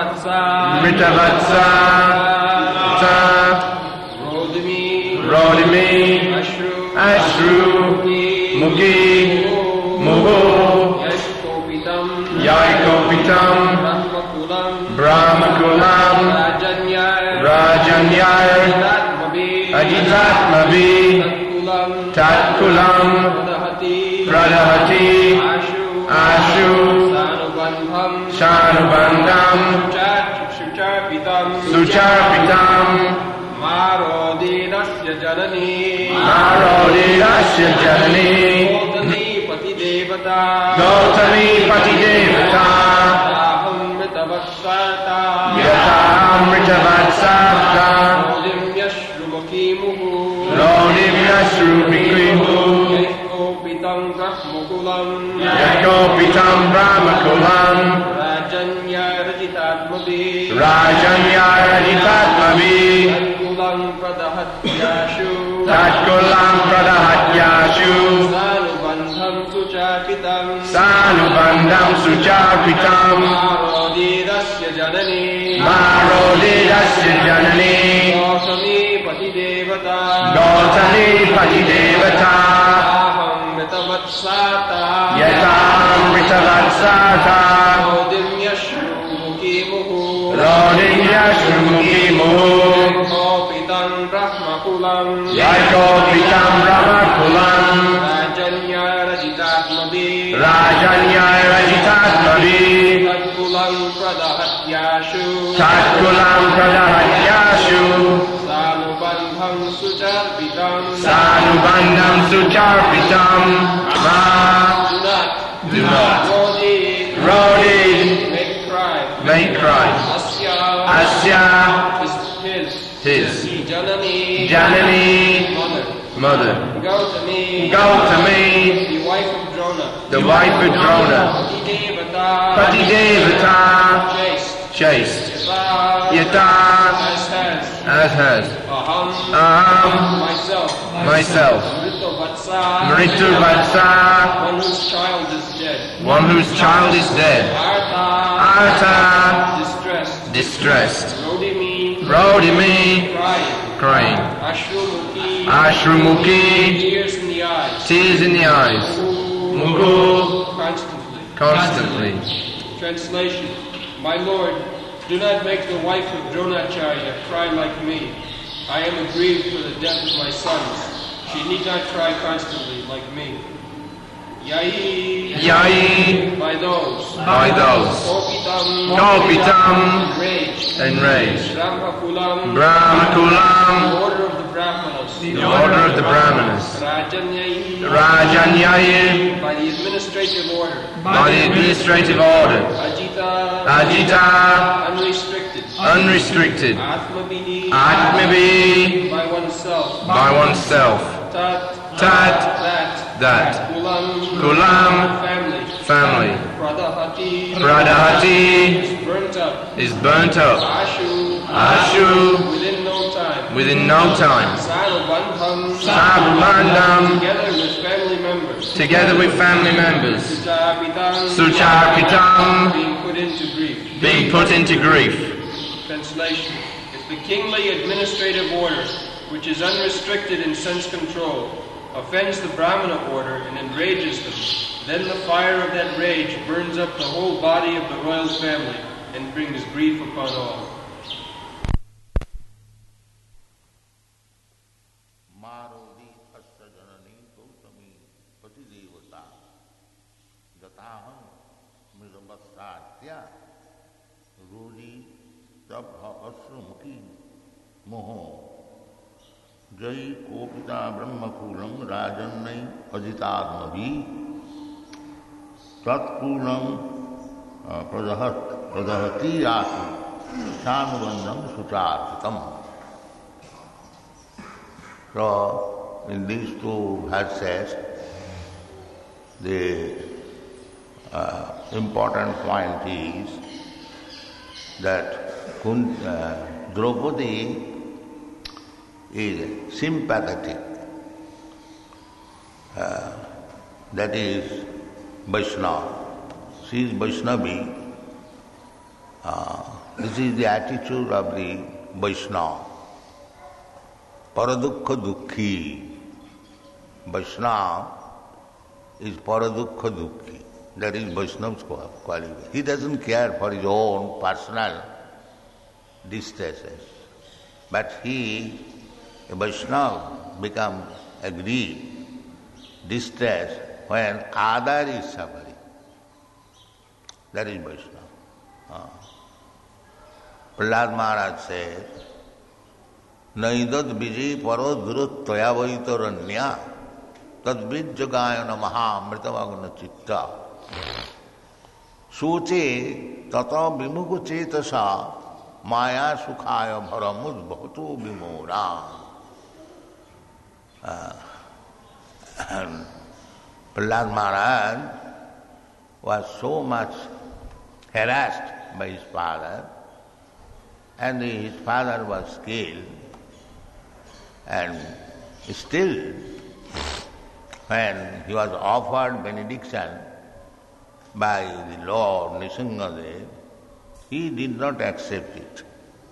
Mritavatsa Rodimi Ashru Mugi Muhu Yaikopitam Brahmakulam Rajanyar Ajitatmavi Tatkulam Pradahati Ashu Shanubandam Sucharpitam Marodinasya Janani Gautami Pati Devata Yatamritavatsata Lodim Yasrumikimu Yakopitam Brahmakulam Rajanya Rajitatmavi Tatkulam Pradahatyashu Sanubandam Sucharpitam Marodidasya Janani Gautami Pati Devata Yatam Mritavatsata Rodim Yashrumukimu Yaikopitam Brahmakulam Rajanya Rajitatmavi Tatkulam Pradahatyashu Sanubandam Sucharpitam Do not Rodi Make cry Asya His Janani Mother Gautami The wife of Drona Pati Devata Chaste Yata As has Myself Mrituvatsa One whose child is dead Artha Distressed Rodimi Crying Ashrumuki Tears in the eyes Mugu Constantly. Translation. My Lord, do not make the wife of Dronacharya cry like me. I am aggrieved for the death of my sons. She need not cry constantly like me. Yai. By those. Kopitam. Enraged. Brahmakulam. The order of the Brahmanas. Rajanyai. By the administrative order. Ajita. Unrestricted. Atmavi. By oneself. Tat. That. Kulam. Family. Pradahati. Is burnt up. Ashu. Within no time. Sabandam. Together with family members. Sucharpitam. Being put into grief. Translation. If the kingly administrative order, which is unrestricted in sense control, offends the Brahmana order and enrages them, then the fire of that rage burns up the whole body of the royal family and brings grief upon all. Jai Kopita Brahmakulam Rajannai Ajitadmavi Tatkulam Pradahati Asu Shanubandam Sucharpitam. So, in these two verses, the important point is that Draupadi is sympathetic. That is Vaishnava. She is Vaishnavi This is the attitude of the Vaishnava. Paradukha dukhi. Vaishnava is paradukha dukhi. That is Vaishnava's quality. He doesn't care for his own personal distresses. But he, a Vaishnava, becomes aggrieved, distressed when other is suffering. That is Vaishnava. Prahlad Maharaj says, Naidad vijay paro duruttaya vaitaranya tadvijjagayana mahamritavagna chitta suche tata vimuku chetasa maya sukhaya bharamud bhavato vimora. Prahlad Maharaj was so much harassed by his father, and his father was killed, and still when he was offered benediction by the Lord Nrisimhadev, he did not accept it.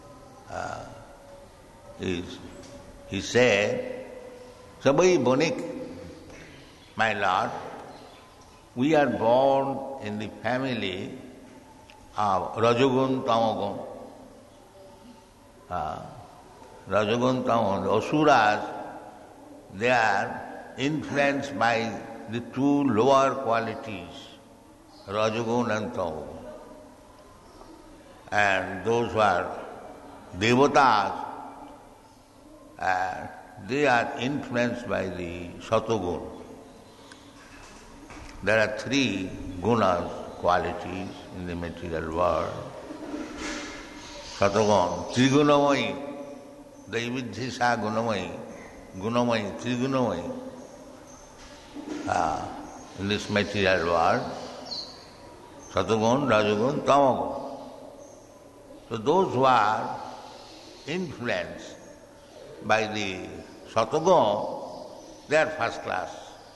He said, Sabai Bonik, my Lord, we are born in the family of Rajagun Tamagun. Rajagun Tamagun, Asuras, they are influenced by the two lower qualities, Rajagun and Tamagun. And those who are Devatas, they are influenced by the Satagun. There are three gunas, qualities in the material world. Satagun, Trigunamayi, Daividhisa Gunamayi, Gunamayi, Trigunamayi. In this material world, Satagun, Rajagun, Tamagun. So those who are influenced by the Satagun, they are first class.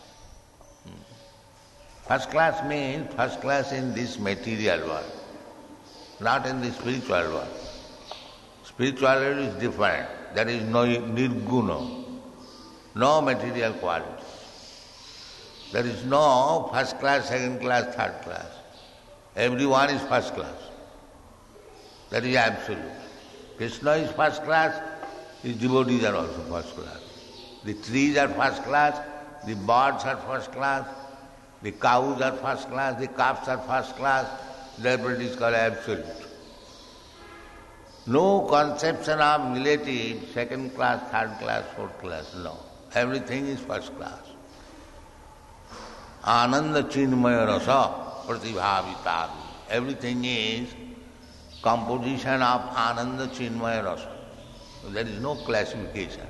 First class means first class in this material world, not in the spiritual world. Spirituality is different. There is no nirguna, no material quality. There is no first class, second class, third class. Everyone is first class. That is absolute. Krishna is first class, his devotees are also first class. The trees are first class, the birds are first class, the cows are first class, the calves are first class, therefore it is called absolute. No conception of relative, second class, third class, fourth class, no. Everything is first class. Ananda chinmaya rasa pratibhavitavi. Everything is composition of Ananda chinmaya rasa. There is no classification.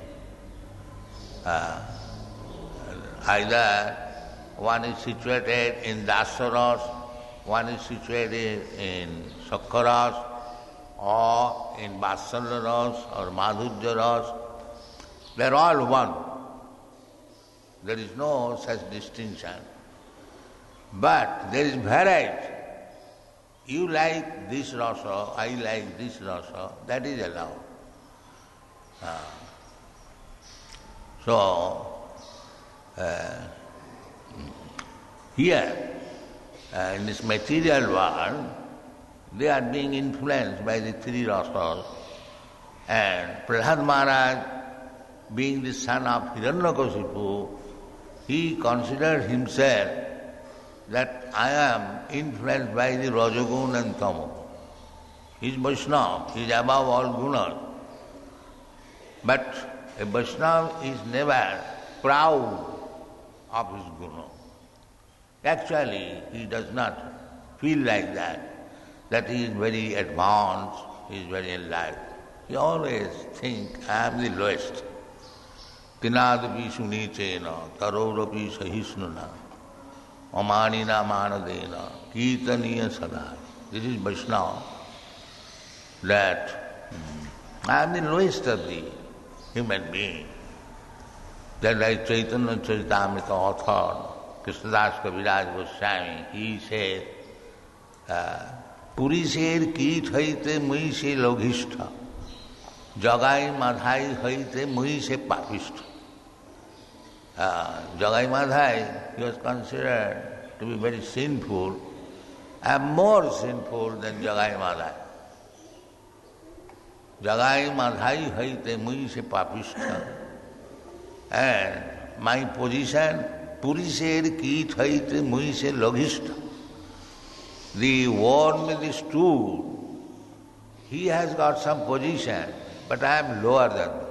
Either one is situated in Dasaras, one is situated in Sakharas, or in Vatsalya or Madhurya Ras. They are all one. There is no such distinction. But there is variety. You like this rasa, I like this rasa, that is allowed. Here, in this material world, they are being influenced by the three rasas. And Prahlad Maharaj, being the son of Hiranyakasipu, he considered himself that I am influenced by the Rajagun and Tamagun. He is Vaishnava, he is above all gunas. But a Vaishnava is never proud of his guna. Actually, he does not feel like that he is very advanced, he is very enlightened. He always thinks, I am the lowest. Tinadapi sunichena, tarorapi sahisnuna, amanina manadena, kirtaniya sada. This is Vaishnava. That I am the lowest of the human beings. That like Chaitanya Charitamrita author, Krishnadas Kaviraj Goswami, he said, পুরুষের কীট হইতে মুই সে লঘিষ্ঠ, জগাই মাধাই হইতে মুই সে পাপিষ্ঠ. Jagai Madhai, he was considered to be very sinful, and more sinful than Jagai Madhai. Jagai Madhai haite mui se papishtha. And my position, Purisher kit haite mui se logishtha. The worm in the stool, he has got some position, but I am lower than him.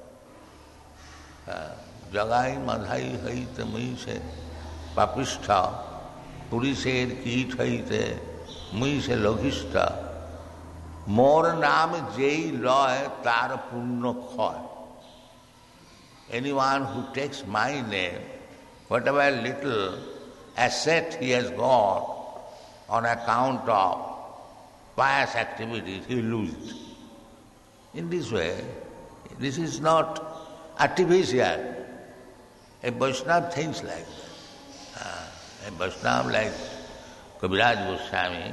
Jagai Madhai হইতে মুই সে পাপিষ্ঠ, পুরুষের কীট হইতে মুই সে লঘিষ্ঠ, মোর নাম যেই লয় তার পুণ্য ক্ষয়. Anyone who takes my name, whatever little asset he has got on account of pious activities, he will lose it. In this way, this is not artificial. A Vaishnava thinks like that. A Vaishnava like Kaviraj Goswami,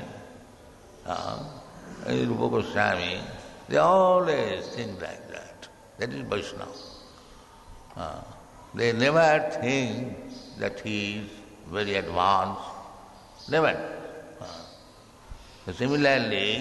Rupa Goswami, they always think like that. That is Vaishnava. They never think that he is very advanced. Never. Similarly,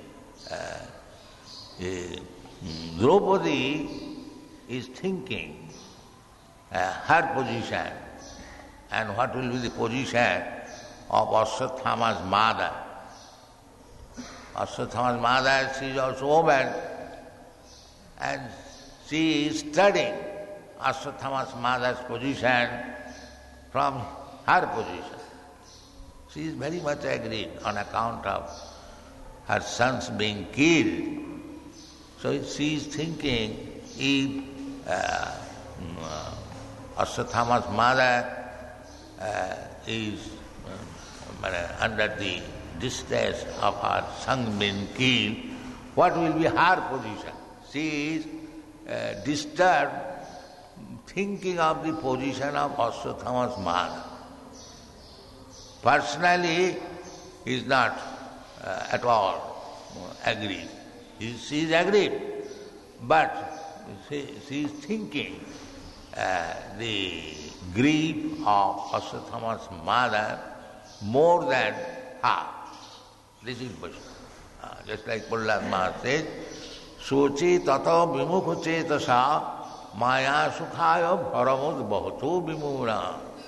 Draupadi is thinking her position and what will be the position of Ashwatthama's mother. Ashwatthama's mother, she is also a woman, and she is studying Ashwatthama's mother's position from her position. She is very much aggrieved on account of her sons being killed. So she is thinking if Ashwatthama's mother is under the distress of her son being killed, what will be her position? She is disturbed thinking of the position of Ashwatthama's mother. Personally, he is not at all aggrieved. She is aggrieved, but she is thinking the grief of Ashwatthama's mother more than her. This is Vaishnava. Just like Prahlad Maharaj says, Soche tata vimukha chetasa maya sukhaya bharamud bhato vimura.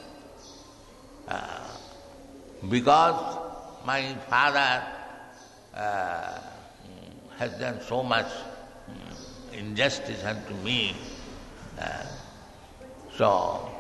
Because my father has done so much injustice unto me, so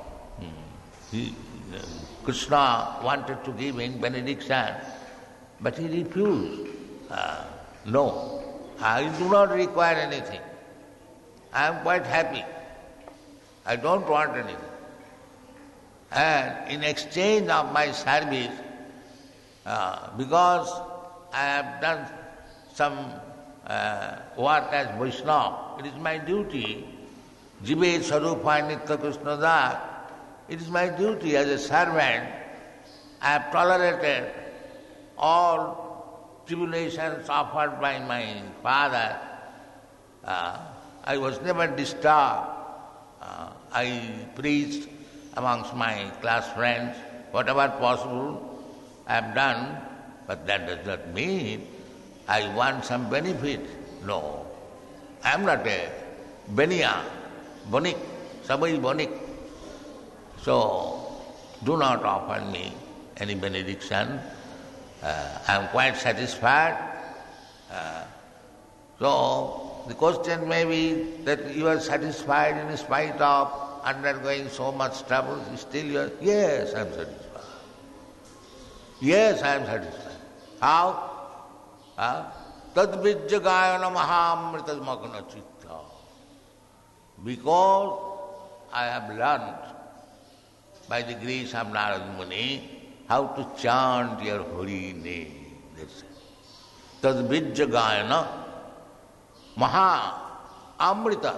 Krishna wanted to give him benediction, but he refused. No, I do not require anything. I am quite happy. I don't want anything. And in exchange of my service, because I have done some work as Vaishnava, it is my duty. Jive Sarupa Nitya Krishna Das, it is my duty as a servant. I have tolerated all tribulations offered by my father. I was never disturbed. I preached amongst my class friends, whatever possible I have done, but that does not mean I want some benefit. No, I am not a beniya, bonik, sabai bonik. So, do not offer me any benediction. I am quite satisfied. So, the question may be that you are satisfied in spite of undergoing so much trouble. Still you are, yes, I am satisfied. Yes, I am satisfied. How? Tad vijjagayana mahamrita magna chitta. Because I have learnt by the grace of Narada Muni how to chant your holy name. That's it. Tad vijjagayana maha amrita.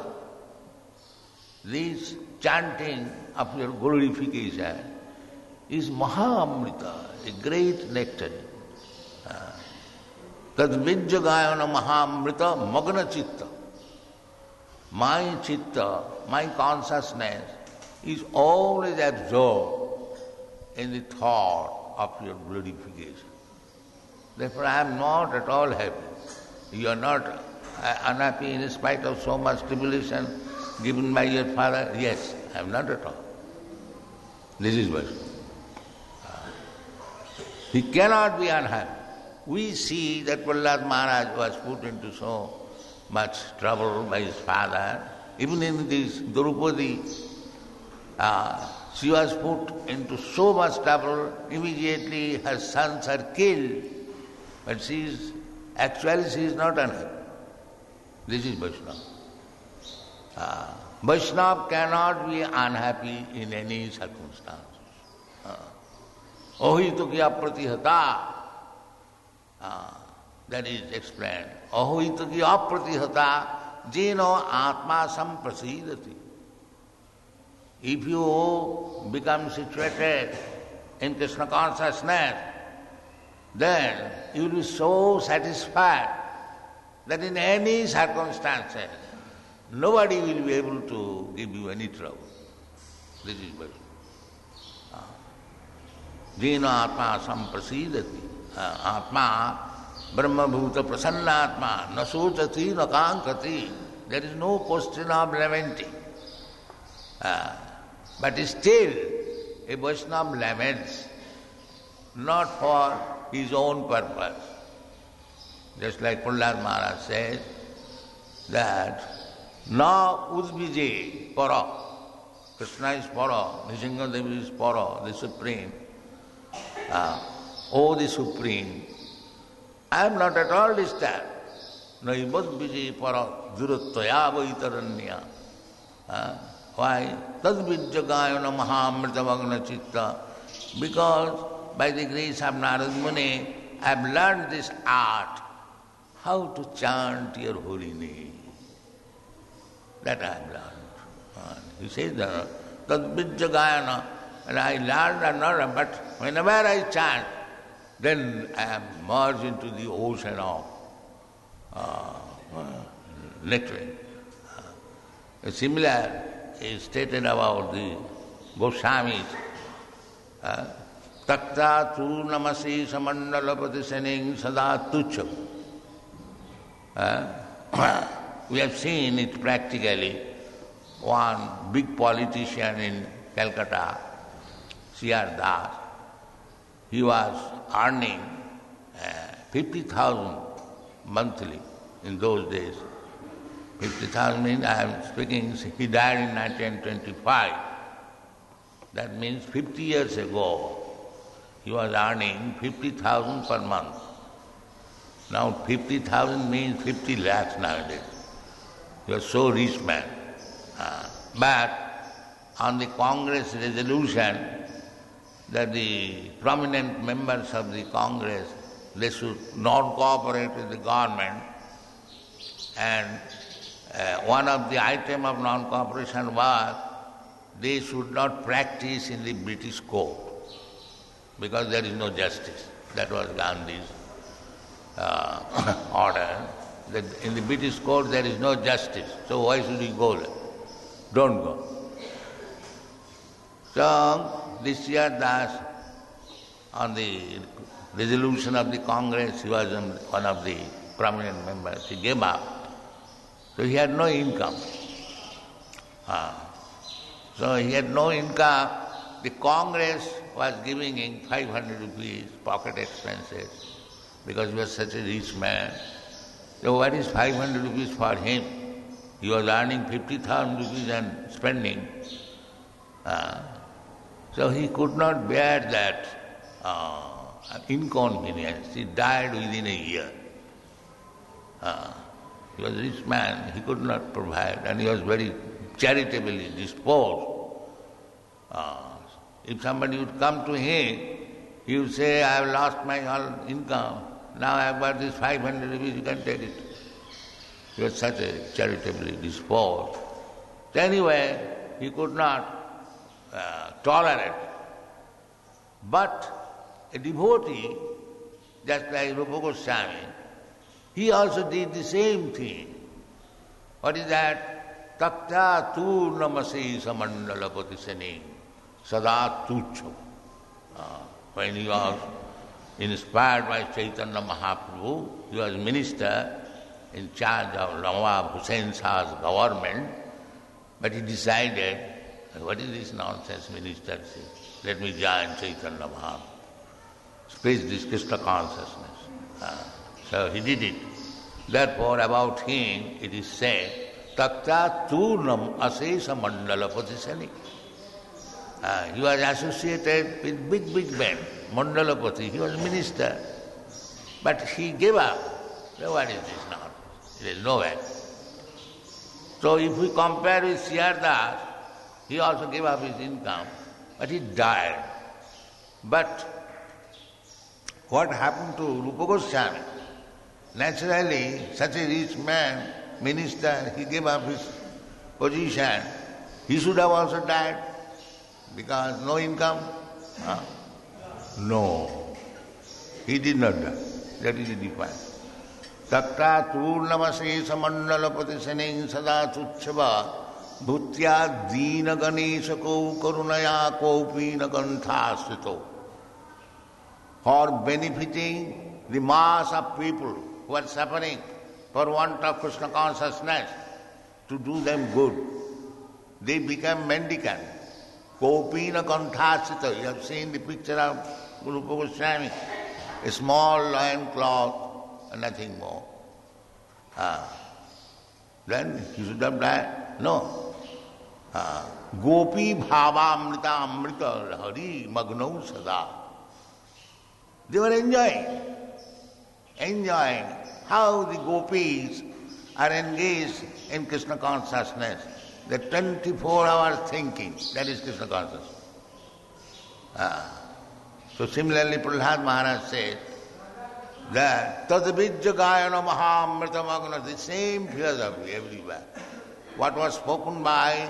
This chanting of your glorification is maha amrita, a great nectar. Tad vijjagayana mahamrita magna chitta. My chitta, my consciousness is always absorbed in the thought of your glorification. Therefore I am not at all happy. You are not unhappy in spite of so much tribulation given by your father? Yes, I am not at all. This is Vaishnava. He cannot be unhappy. We see that Prahlad Maharaj was put into so much trouble by his father. Even in this Draupadi, she was put into so much trouble. Immediately her sons are killed. But she is not unhappy. This is Vaishnava. Vaishnava cannot be unhappy in any circumstance. Ohito ki apratihata. That is explained. Ahoita ki apratihata jeno atma samprasidati. If you become situated in Krishna consciousness, then you will be so satisfied that in any circumstances, nobody will be able to give you any trouble. This is Vaishnava. Jena atma samprasidati. Atma brahma bhuta prasannatma na sochati na kankati. There is no question of lamenting. But still, a Vaishnava laments not for his own purpose. Just like Prahlad Maharaj says that na udvije para. Krishna is para, Nrsimhadevi is para, the Supreme. O the Supreme, I am not at all disturbed. Naibad vijay para durattvaya vaitaranya. Why? Tad vijjagayana mahamrita magna chitta. Because by the grace of Narad Muni, I have learned this art, how to chant your holy name. That I have learned. He says that, tad vijjagayana, and I learned and learned, but whenever I chant, then I am merged into the ocean of lecturing. Similar is stated about the Goswamis. Takta tu namasi samandalapati sening sada tucham. We have seen it practically. One big politician in Calcutta, C.R. Das, he was earning 50,000 monthly in those days. 50,000 means, I am speaking, he died in 1925. That means 50 years ago, he was earning 50,000 per month. Now 50,000 means 50 lakhs nowadays. He was so rich man. But on the Congress resolution that the prominent members of the Congress, they should not cooperate with the government, and one of the item of non-cooperation was they should not practice in the British court because there is no justice. That was Gandhi's order, that in the British court there is no justice, so why should we go there? Don't go. So this year Das, on the resolution of the Congress, he was one of the prominent members, he gave up. So he had no income. So he had no income. The Congress was giving him 500 rupees pocket expenses because he was such a rich man. So what is 500 rupees for him? He was earning 50,000 rupees and spending. So he could not bear that inconvenience. He died within a year. He was a rich man, he could not provide, and he was very charitably disposed. If somebody would come to him, he would say, I have lost my whole income, now I have got this 500 rupees, you can take it. He was such a charitably disposed. So anyway, he could not tolerate. But a devotee, just like Rupa Goswami, He also did the same thing. What is that? Takta tu namase samandala patisane sada tucham. When he was inspired by Chaitanya Mahaprabhu, he was minister in charge of Nawab Hussain Shah's government, but he decided, what is this nonsense minister says? Let me join Chaitanya Mahaprabhu. Spread this Krishna consciousness. So he did it. Therefore, about him it is said, Takta Turnam Asesa Mandala Patisani. He was associated with big men, Mandalapati. He was minister. But he gave up. So what is this now? It is nowhere. So if we compare with Siyardas, he also gave up his income, but he died. But what happened to Rupa Goswami? Naturally, such a rich man, minister, he gave up his position. He should have also died because no income. No, he did not die. That is the difference. Takta turnamase samandalapati saning sada tuchava bhutya dina ganesha ko karunaya kopina kanthasito. For benefiting the mass of people who are suffering for want of Krishna consciousness, to do them good, they become mendicant. Kopina kanthasito. You have seen the picture of Rupa Goswami, a small lion cloth, and nothing more. Then he should have died? No. Gopi bhava amrita amrita hari magno sada. They were enjoying how the gopis are engaged in Krishna consciousness. The 24 hours thinking, that is Krishna consciousness. So similarly, Prahlad Maharaj said that Tadvijjagayana Mahamritamagna, the same philosophy everywhere. What was spoken by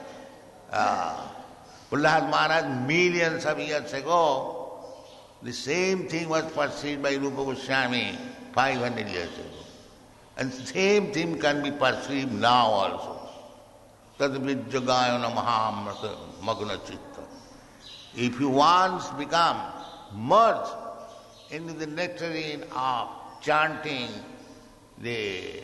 Prahlad Maharaj millions of years ago, the same thing was perceived by Rupa Goswami 500 years ago. And the same thing can be perceived now also. Tadvijjagayana Mahamrita Magna Chitta. If you once become merged into the nectarine of chanting the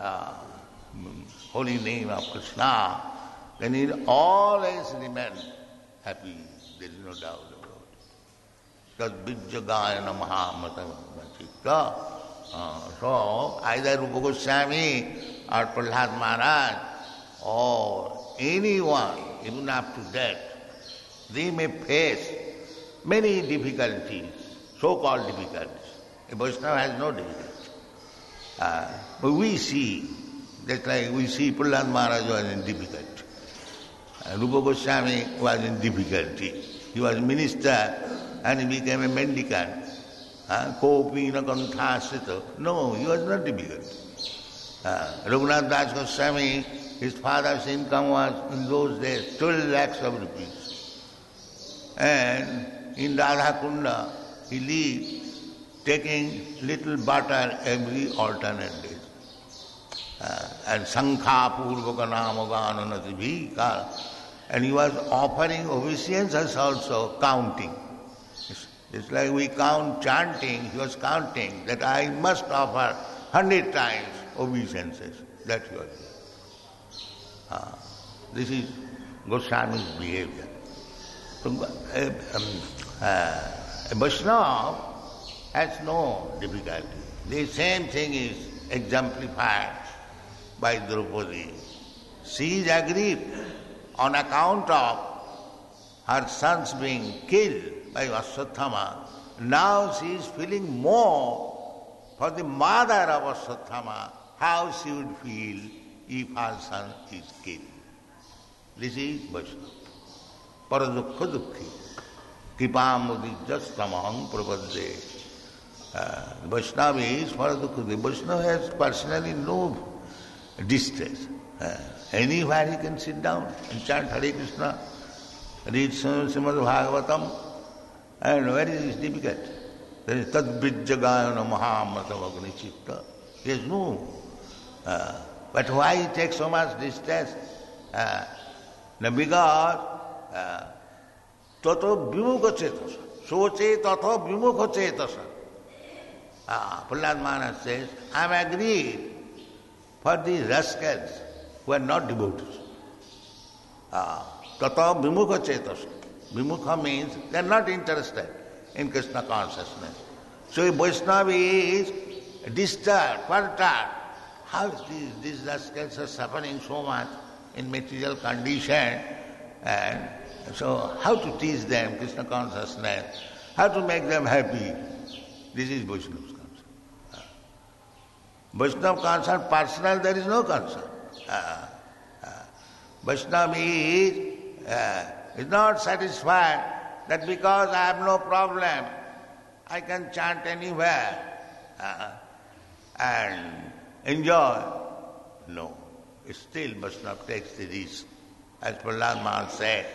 holy name of Krishna, then you always remain happy. There is no doubt about it. Tadvijjagayana Mahamrita Magna Chitta. So either Rupa Goswami or Prahlad Maharaj or anyone, even up to death, they may face many difficulties, so-called difficulties. A Vaishnava has no difficulty. But we see, just like we see Prahlad Maharaj was in difficulty. Rupa Goswami was in difficulty. He was minister and he became a mendicant. Kopina kanthasita. No, he was not difficult. Raghunath Das Goswami, his father's income was in those days 12 lakhs of rupees. And in Radha Kunda, he lived taking little butter every alternate day. And Sankha Purvaka Namagana Natibhika. And he was offering obeisances also, counting. It's like we count chanting, he was counting that I must offer 100 times obeisances. That he was doing. This is Goswami's behavior. So, a Vaishnava has no difficulty. The same thing is exemplified by Draupadi. She is aggrieved on account of her sons being killed by Ashwatthama. Now she is feeling more for the mother of Ashwatthama, how she would feel if her son is killed. This is Vaishnava. Paradukha dukhi. Kipamudijastamaham prapadde. Vaishnava is paradukha. The Vaishnava has personally no distress. Anywhere he can sit down and chant Hare Krishna, read Srimad Bhagavatam, and where is this difficult? There is Tadvijjagayana Mahamrita Magni Chitta. He has no. But why he takes so much distance? Because tato vimukha cetasa. Soche tato vimukha cetasa. Prahlad Maharaj says, I am agreed for these rascals who are not devotees. Tato vimukha cetasa. Vimukha means they are not interested in Krishna consciousness. So if Vaishnava is disturbed, perturbed, how these rascals are suffering so much in material condition, and so how to teach them Krishna consciousness, how to make them happy. This is Vaishnava's concern. Vaishnava concern, personal, there is no concern. Vaishnava is not satisfied that because I have no problem, I can chant anywhere and enjoy. No. Still Vaishnava takes the risk. As Prahlad Maharaj said,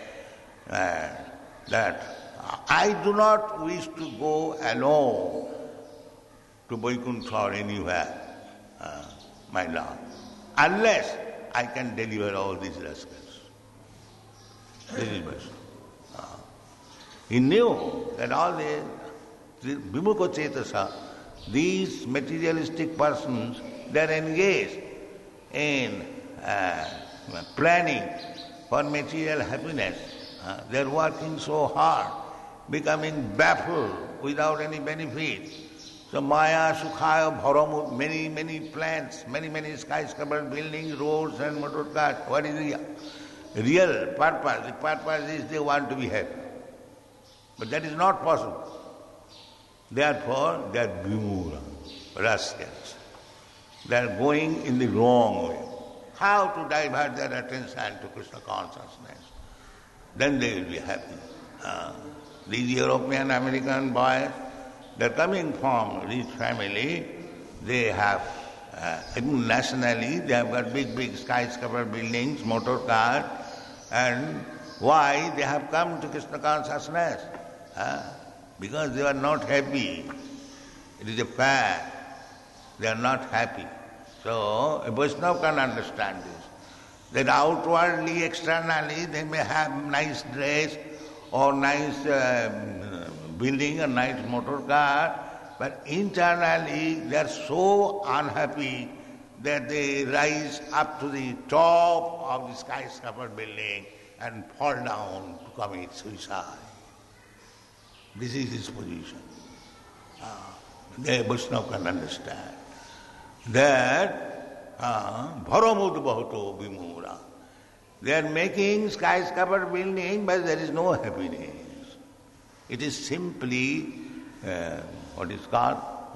that I do not wish to go alone to Vaikuntha or anywhere, my Lord, unless I can deliver all these rascals. This is Vaishnava. He knew that all the Vimukha Cetasa, these materialistic persons, they are engaged in planning for material happiness. They are working so hard, becoming baffled without any benefit. So Maya, Sukhaya, Bharamut, many plans, many skyscraper buildings, roads and motor cars. What is the real purpose? The purpose is they want to be happy. But that is not possible. Therefore, they are vimura, rascals. They are going in the wrong way. How to divert their attention to Krishna consciousness? Then they will be happy. These European, American boys, they are coming from rich family. They have, nationally, they have got big skyscraper buildings, motor cars. And why? They have come to Krishna consciousness. Because they are not happy. It is a fact. They are not happy. So a Vaishnava can understand this. That outwardly, externally, they may have nice dress or nice building, a nice motor car, but internally they are so unhappy that they rise up to the top of the skyscraper building and fall down to commit suicide. This is his position. The Vaishnava can understand that Bharamud Bahuto Vimura. They are making skyscraper building, but there is no happiness. It is simply what is called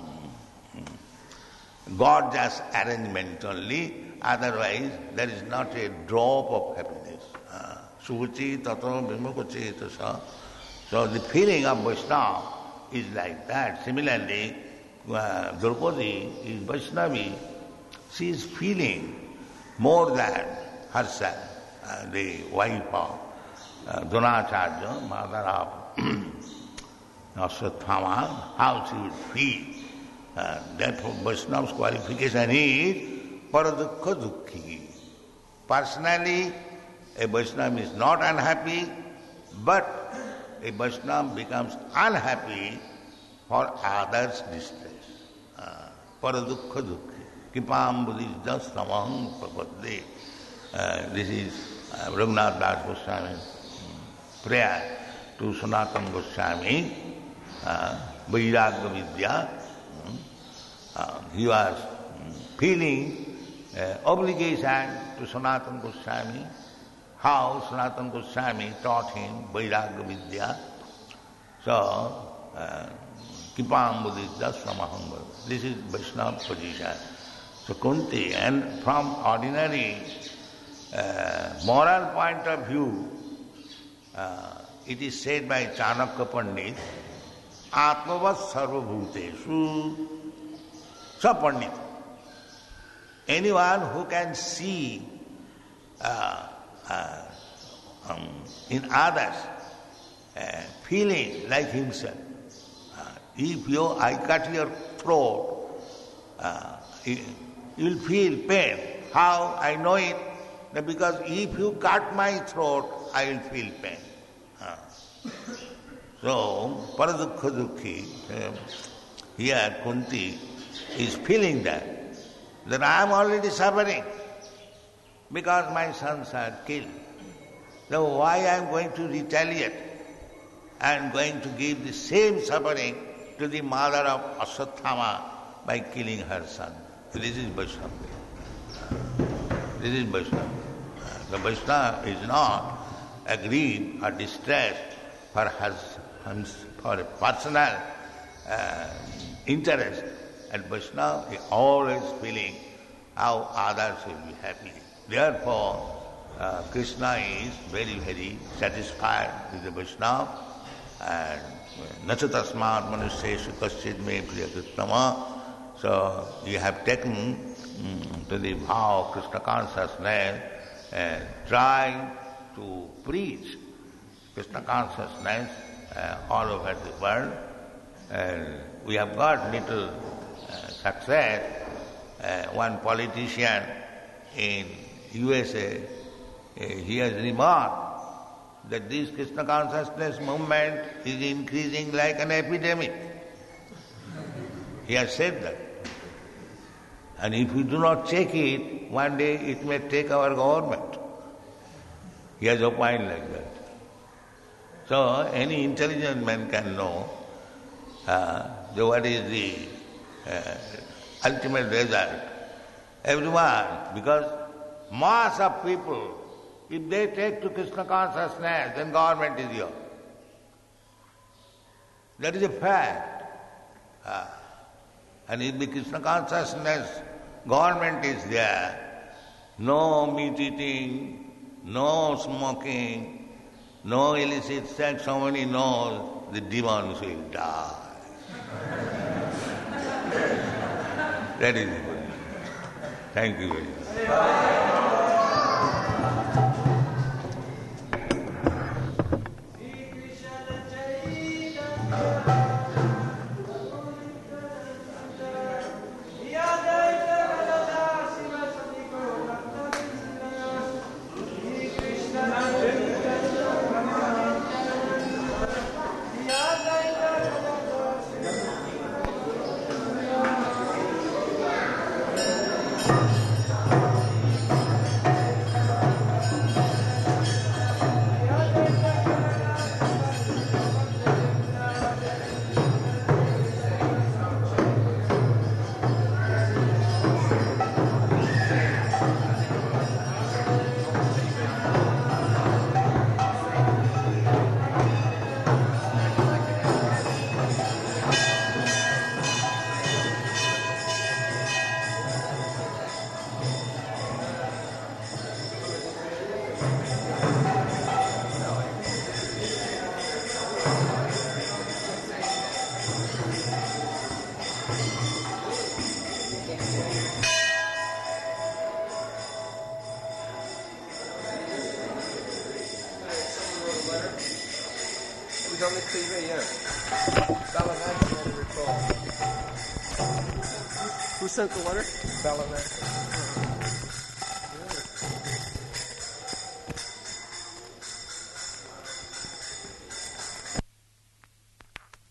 gorgeous arrangement only. Otherwise, there is not a drop of happiness. Suchi tato vimukha cetasa. So the feeling of Vaishnava is like that. Similarly, Draupadi is Vaishnavi. She is feeling more than herself, the wife of Dronacharya, mother of Ashwatthama, how she would feel. Therefore, Vaishnava's qualification is paradukha dukhi. Personally, a Vaishnava is not unhappy, but a Vaishnava becomes unhappy for others' distress. Paradukha dukhi. Kipam buddhijja samaham prapadde. This is Raghunath Das Goswami's prayer to Sanatana Goswami, Vairagya Vidya. He was feeling obligation to Sanatana Goswami. How Sanatana Goswami taught him Vairagya Vidya. So, Kipam buddhijja samaham. This is Vaishnava position. So Kunti, and from ordinary moral point of view, it is said by Chanakya Pandit, Atmavat sarvabhuteshu sapandit. Anyone who can see in others feeling like himself. If I cut your throat, you'll feel pain. How I know it? Because if you cut my throat, I will feel pain. So, paradukha dukhi, here Kunti is feeling that I am already suffering because my sons are killed. So why I am going to retaliate? I am going to give the same suffering to the mother of Ashwatthama by killing her son. This is Vaishnava. This is Vaishnava. The Vaishnava is not aggrieved or distressed for personal interest. And Vaishnava is always feeling how others will be happy. Therefore, Krishna is very, very satisfied with the Vaishnava. And nacha tasmat manusyeshu kaschid me priya Krishnama. So you have taken to the vow of Krishna consciousness and trying to preach Krishna consciousness all over the world. And we have got little success. One politician in USA, he has remarked that this Krishna consciousness movement is increasing like an epidemic. He has said that. And if we do not check it, one day it may take our government. He has opined like that. So any intelligent man can know what is the ultimate result. Everyone, because mass of people, if they take to Krishna consciousness, then government is yours. That is a fact. And if the Krishna consciousness government is there, no meat eating, no smoking, no illicit sex, somebody knows the demons will die. That is it. Thank you very much. was on the TV, yeah. Balavan, I recall. Who sent the letter? Balavan.